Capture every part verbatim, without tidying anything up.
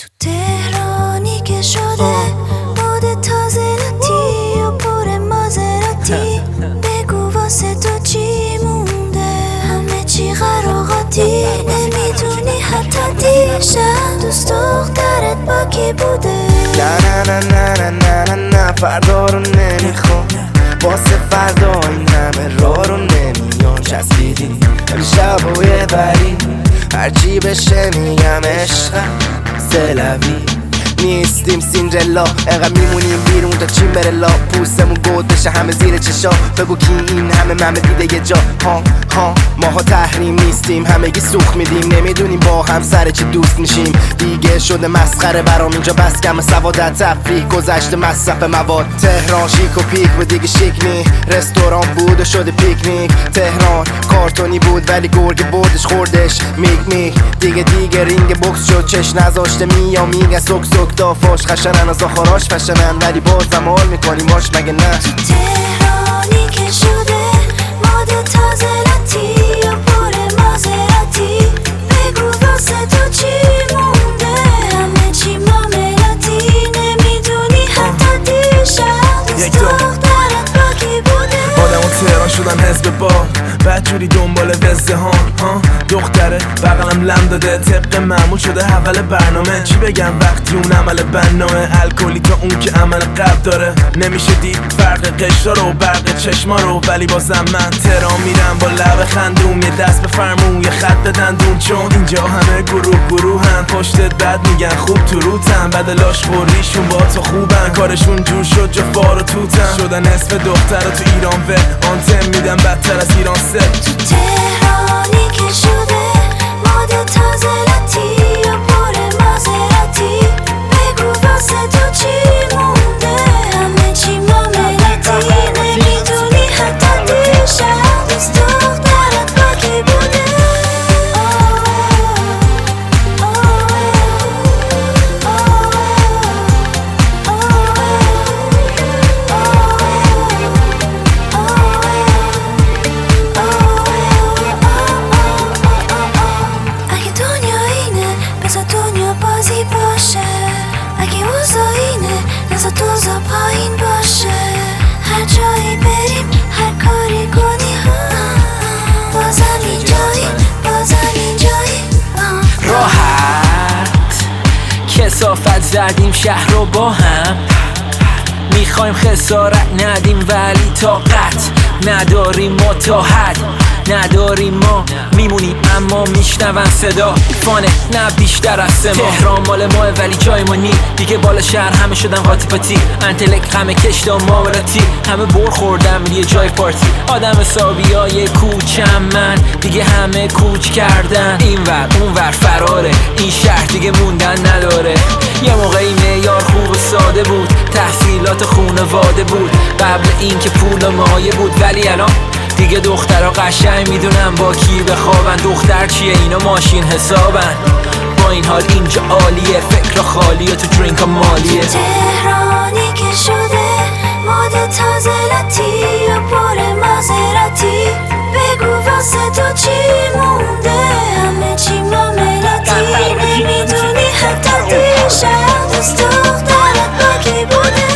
تهرانی که شده مود تازه لاتی و پر مازراتی، بگو واسه تو چی مونده، همه چی قراقاتی، نمیدونی حتی دیشب دوست دخترت با کی بوده. نه نه نه نه نه نه نه فردا رو نمیخوام، واسه فردا این همه راه رو نمیان چسبیدی، امشب و یه بری هرچی بشه میگم عشقم سلوی نیستیم سیندرلا، انقدر میمونیم بیرون تا چین بره لا، پوستمون گود بشه همه زیر چشا، بگو کی این همه ممه دیده یه جا، ها ها ماها تحریم نیستیم همگی سوخ میدیم، نمیدونیم با هم سر چی دوست میشیم، دیگه شده مسخره برام اینجا بس کم سوادت تفریح گذشته مصرف مواد، تهران شیک و پیک و دیگه شیک نی، رستوران بود و شده پیکنیک، تهران کارتونی بود ولی گرگ بردش خوردش میگ میگ، دیگه دیگه رینگ بوکس شد چش نذاشته میا میگه سک سک دافاش خشنن از آخراش فشنن، ولی بازم حال میکنیم باش مگه نه. تهرانی که شده مود تازه لاتی و پر مازراتی، بگو واسه تو چی مونده، همه چی معاملاتی، نمیدونی حتی دیشب دوست دخترت با کی بوده. آدم و تهران شدن حزب با بدجوری دنبال وزده ها ها دختره بغلم لم داده طبق معمول شده اول برنامه، چی بگم وقتی اون عمل بناه الکلی تا اون که عمل قبل داره، نمیشه دید فرق قشرا رو برق چشما رو، ولی بازم من تهران میرم با لب خندوم، یه دست به فرمون یه خط به دندون، چون اینجا همه گروه گروه هن پشتت بد میگن خوب تو روتن، بدلاش خوریشون با تو خوبن، کارشون جور شد جا فار و توتن، شدن اسم دختر تو ایران و آنتن میدن بدتر از ایران سه. تهرانی که شده مود تازه لاتی و پر مازراتی، بگو واسه تو چی مونده، همه چی معاملاتی، نمیدونی حتی دیشب دوست دخترت با کی بوده. نزا دوزا پایین باشه، هر جایی بریم هر کاری کنی بازم اینجایی بازم اینجایی، راحت کثافت زدیم شهر رو با هم، میخوایم خسارت ندیم ولی طاقت نداریم، ما تا حد نداریم، ما میمونیم اما میشنون صدا فانه نه بیشتر از سه ماه. تهران مال ماه ولی جای ما نی، دیگه بالا شهر همه شدن قاطی پاتی، انتلک همه کشتا معاملاتی، همه بر خوردن یه جای پارتی، آدم حسابی های کوچم من دیگه همه کوچ کردن، این ور اون ور فراره، این شهر دیگه موندن نداره، یه موقعی معیار خوب و ساده بود، تحصیلات خونواده بود، قبل این که پول مایه بود، ولی الان دیگه دخترها قشنگ میدونن با کی بخوابن، دختر چیه اینا ماشین حسابن، با این حال اینجا عالیه، فکر خالیه تو درینک مالیه. تهرانی که شده مود تازه لاتی و پر مازراتی، بگو واسه تو چی مونده، همه چی معاملاتی، نمیدونی حتی دیشب دوست دخترت با کی بوده.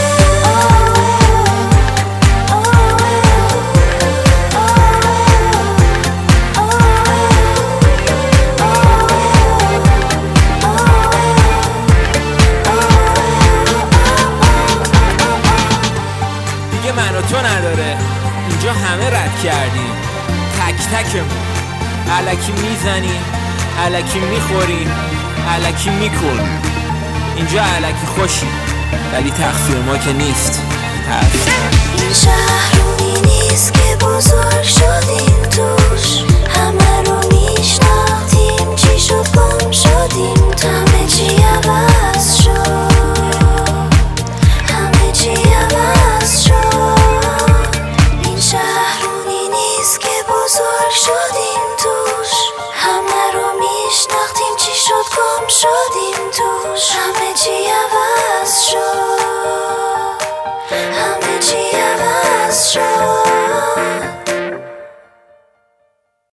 من و تو نداره، اینجا همه رد کردیم، تک تکمون الکی میزنیم الکی میخوریم الکی میکنیم، اینجا الکی خوشیم ولی تقصیر ما که نیست. این شهرونی نیست که بزرگ شدیم توش، همه رو میشناختیم، چی شد گم شدیم، همه چی عوض شد، همه چی عوض شد. این شهرونی نیست که بزرگ شدیم توش، همه رو میشناختیم، چی شد گم شدیم توش، همه چی عوض شد، همه چی عوض شد.